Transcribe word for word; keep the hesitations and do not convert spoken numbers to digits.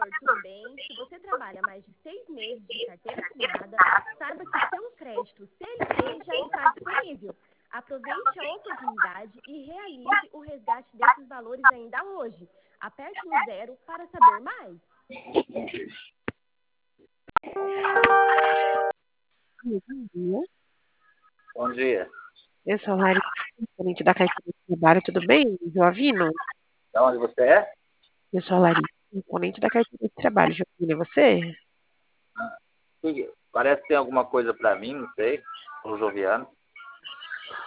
Oi, tudo bem? Se você trabalha mais de seis meses de carteira assinada, saiba que seu crédito C L T já está disponível. Aproveite a oportunidade e realize o resgate desses valores ainda hoje. Aperte no zero para saber mais. Bom dia. Bom dia. Eu sou a Larissa, gerente da carteira de trabalho, tudo bem, Joavino? De onde você é? Eu sou a Larissa, componente da carteira de trabalho, Joavino, é você? Ih, Parece que tem alguma coisa para mim, não sei. O Joviano.